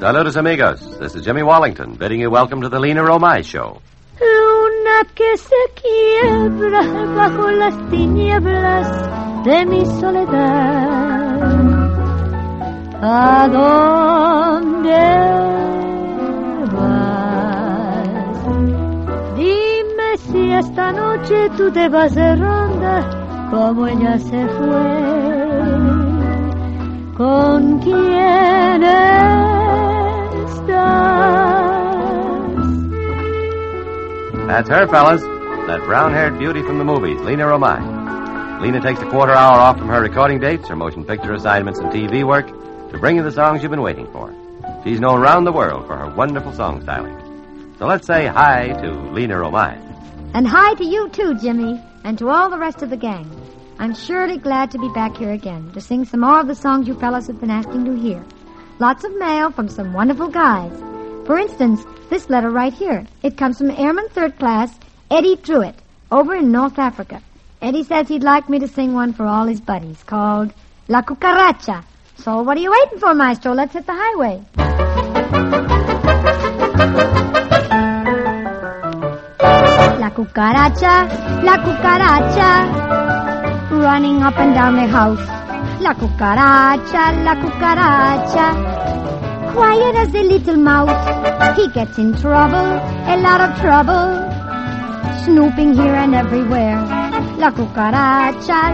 Saludos, amigos. This is Jimmy Wallington, bidding you welcome to the Lena Romay Show. Luna que se quiebra bajo las tinieblas de mi soledad. ¿A dónde vas? Dime si esta noche tú te vas de ronda como ella se fue. ¿Con quién estás? That's her, fellas. That brown-haired beauty from the movies, Lena Romay. Lena takes a quarter hour off from her recording dates, her motion picture assignments, and TV work to bring you the songs you've been waiting for. She's known around the world for her wonderful song styling. So let's say hi to Lena Romay. And hi to you, too, Jimmy, and to all the rest of the gang. I'm surely glad to be back here again to sing some more of the songs you fellas have been asking to hear. Lots of mail from some wonderful guys. For instance, this letter right here. It comes from Airman Third Class Eddie Truitt over in North Africa. Eddie says he'd like me to sing one for all his buddies called La Cucaracha. So what are you waiting for, Maestro? Let's hit the highway. La cucaracha, running up and down the house. La cucaracha, quiet as a little mouse. He gets in trouble, a lot of trouble, snooping here and everywhere. La cucaracha,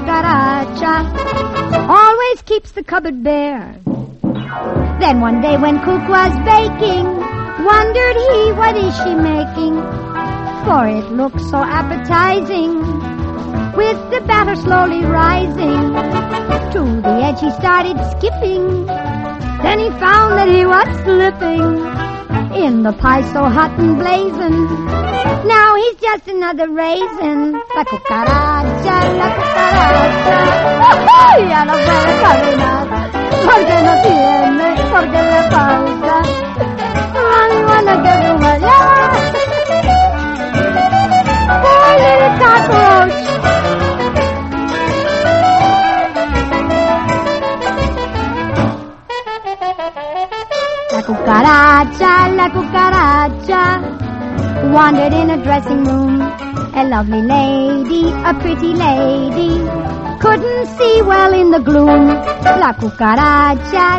always keeps the cupboard bare. Then one day when Cook was baking, wondered he, what is she making? For it looked so appetizing, with the batter slowly rising. To the edge he started skipping, then he found that he was slipping in the pie so hot and blazing. Now he's just another raisin. La cucaracha, ya no puede caminar, porque no tiene, porque le falta. Marihuana que fuma ya. Poor little cockroach. La cucaracha wandered in a dressing room. A lovely lady, a pretty lady, couldn't see well in the gloom. La cucaracha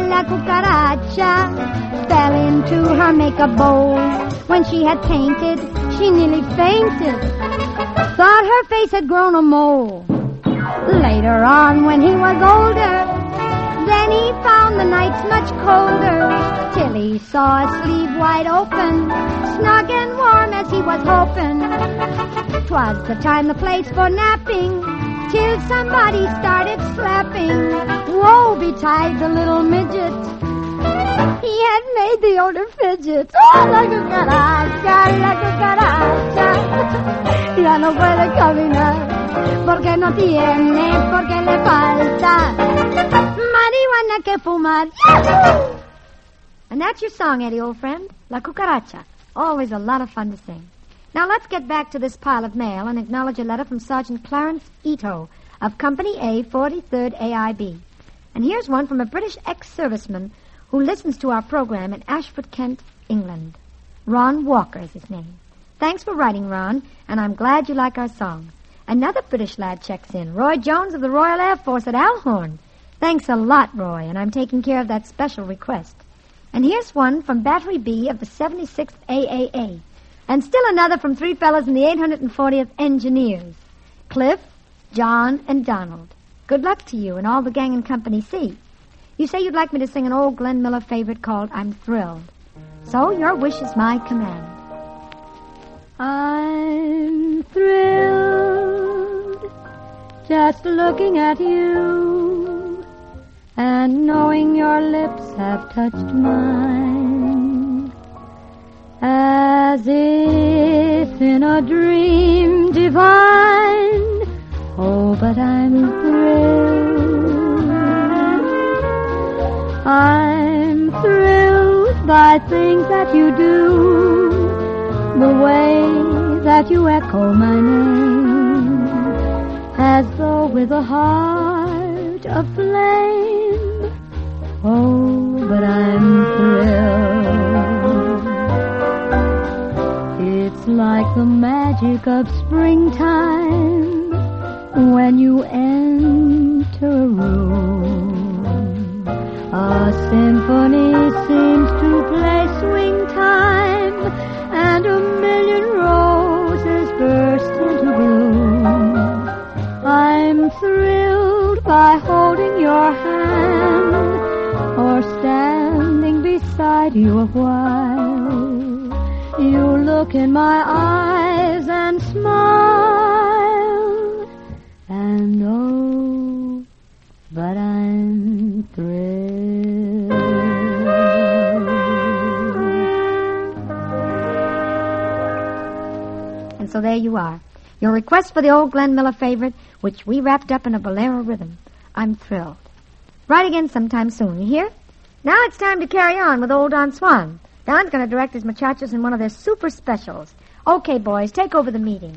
fell into her makeup bowl. When she had painted, she nearly fainted, thought her face had grown a mole. Later on, when he was older, then he found the nights much colder, till he saw a sleeve wide open, snug and warm as he was hoping. 'Twas the time, the place for napping, till somebody started slapping. Woe betide the little midget, he had made the older fidget. Oh, la cucaracha, ya no puede caminar, porque no tiene, porque le falta marihuana que fumar. Yahoo! And that's your song, Eddie, old friend. La Cucaracha. Always a lot of fun to sing. Now let's get back to this pile of mail and acknowledge a letter from Sergeant Clarence Ito of Company A, 43rd AIB. And here's one from a British ex-serviceman who listens to our program in Ashford, Kent, England. Ron Walker is his name. Thanks for writing, Ron, and I'm glad you like our songs. Another British lad checks in, Roy Jones of the Royal Air Force at Alhorn. Thanks a lot, Roy, and I'm taking care of that special request. And here's one from Battery B of the 76th AAA. And still another from three fellas in the 840th Engineers. Cliff, John, and Donald. Good luck to you and all the gang in Company C. You say you'd like me to sing an old Glenn Miller favorite called I'm Thrilled. So your wish is my command. I'm thrilled just looking at you and knowing your lips have touched mine, as if in a dream divine. Oh, but I'm thrilled. I'm thrilled by things that you do, the way that you echo my name, as though with a heart aflame. Oh, but I'm thrilled. like the magic of springtime when you enter a room. A symphony seems to play swing time, and a million roses burst into bloom. I'm thrilled by holding your hand or standing beside you a while. You look in my eyes and smile, and oh, but I'm thrilled. And so there you are. Your request for the old Glenn Miller favorite, which we wrapped up in a bolero rhythm. I'm thrilled. Write again sometime soon, you hear? Now it's time to carry on with old Don Swan. Don's going to direct his muchachos in one of their super specials. Okay, boys, take over the meeting.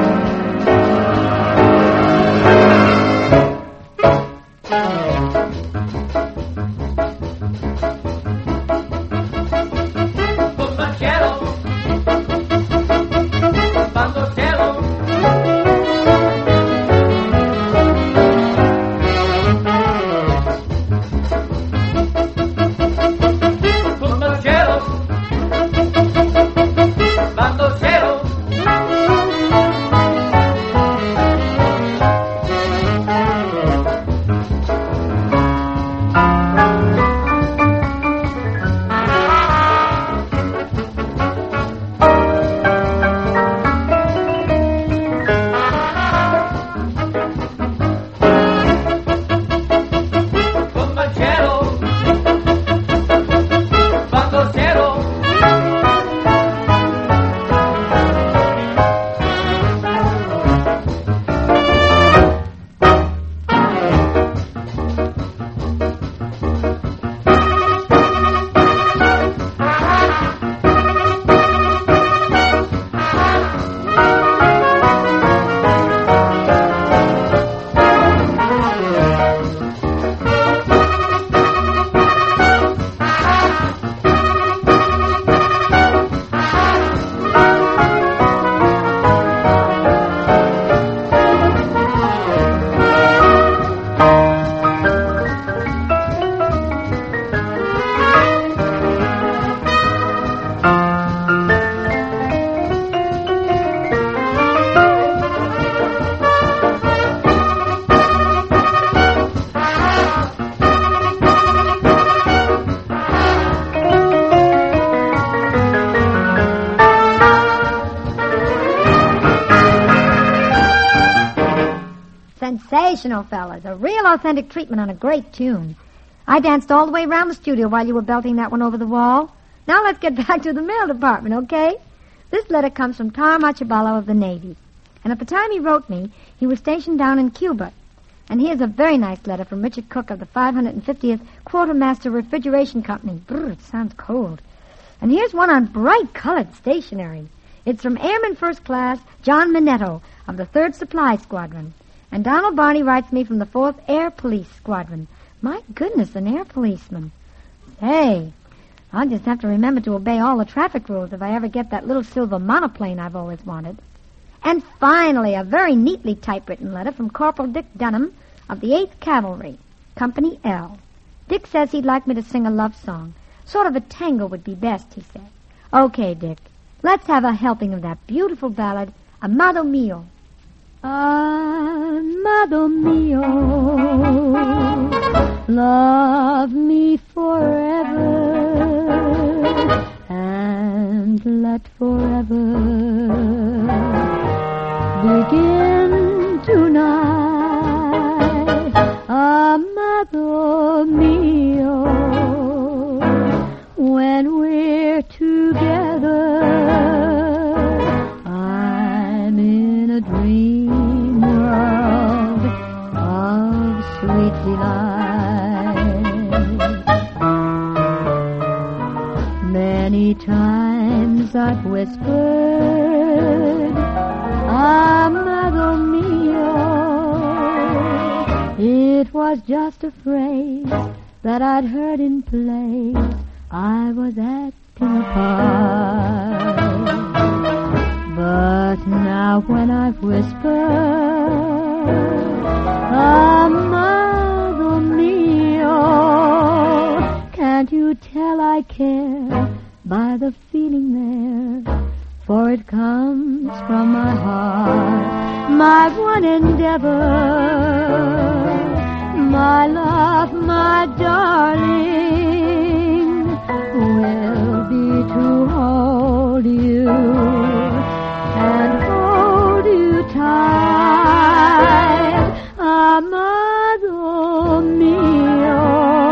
Sensational, fellas. A real authentic treatment on a great tune. I danced all the way around the studio while you were belting that one over the wall. Now let's get back to the mail department, okay? This letter comes from Tom Archibalo of the Navy. And at the time he wrote me, he was stationed down in Cuba. And here's a very nice letter from Richard Cook of the 550th Quartermaster Refrigeration Company. Brr, it sounds cold. And here's one on bright-colored stationery. It's from Airman First Class John Minetto of the 3rd Supply Squadron. And Donald Barney writes me from the 4th Air Police Squadron. My goodness, an air policeman. Hey, I'll just have to remember to obey all the traffic rules if I ever get that little silver monoplane I've always wanted. And finally, a very neatly typewritten letter from Corporal Dick Dunham of the 8th Cavalry, Company L. Dick says he'd like me to sing a love song. Sort of a tango would be best, he said. Okay, Dick, let's have a helping of that beautiful ballad, Amado Mio. Amado mio, love me forever, and let forever begin tonight. Amado mio, when we're together, I'm in a dream world of sweet delight. Many times I've whispered, Amado mio. It was just a phrase that I'd heard in plays I was acting a part. But now when I've whispered, amado mio, can't you tell I care by the feeling there? For it comes from my heart, my one endeavor. My love, my darling, will be to hold you and hold you tight. Amado mio,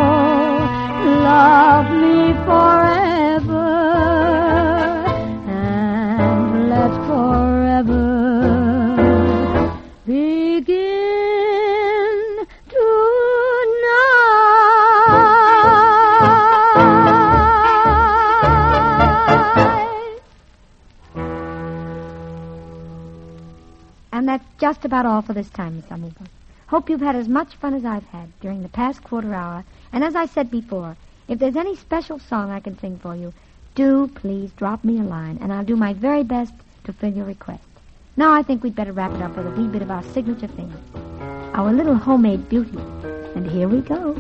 love me forever, and let forever begin tonight. And that's just about all for this time, Miss Amigo. Hope you've had as much fun as I've had during the past quarter hour. And as I said before, if there's any special song I can sing for you, do please drop me a line, and I'll do my very best to fill your request. Now I think we'd better wrap it up with a wee bit of our signature thing, our little homemade beauty. And here we go.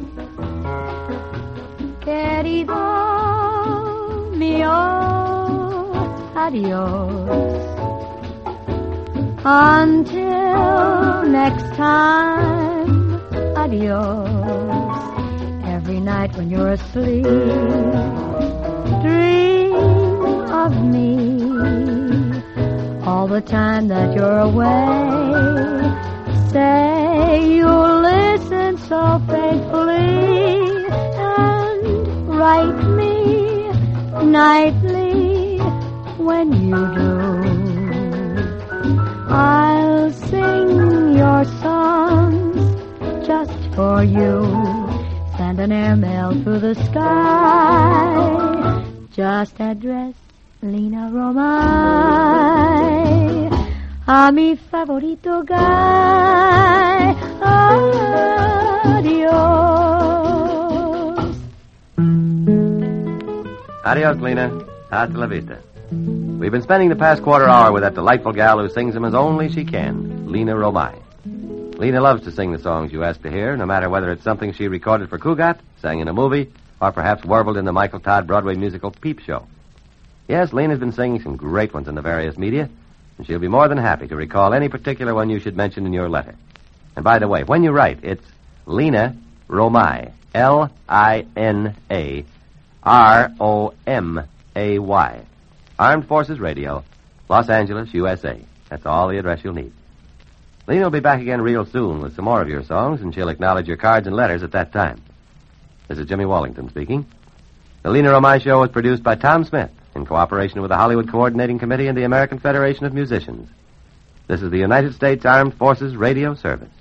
Querido mio, adios. Until next time, adios. Every night when you're asleep, dream of me. All the time that you're away, say you'll listen so faithfully and write me nightly. When you do, I'll sing your songs just for you. Send an airmail through the sky. Just address Lina Romay, a mi favorito guy. Adios. Adios, Lina. Hasta la vista. We've been spending the past quarter hour with that delightful gal who sings them as only she can, Lina Romay. Lina loves to sing the songs you ask to hear, no matter whether it's something she recorded for Cugat, sang in a movie, or perhaps warbled in the Michael Todd Broadway musical Peep Show. Yes, Lina's been singing some great ones in the various media, and she'll be more than happy to recall any particular one you should mention in your letter. And by the way, when you write, it's Lina Romay, Lina Romay. Armed Forces Radio, Los Angeles, USA. That's all the address you'll need. Lina will be back again real soon with some more of your songs, and she'll acknowledge your cards and letters at that time. This is Jimmy Wallington speaking. The Lina Romay Show was produced by Tom Smith in cooperation with the Hollywood Coordinating Committee and the American Federation of Musicians. This is the United States Armed Forces Radio Service.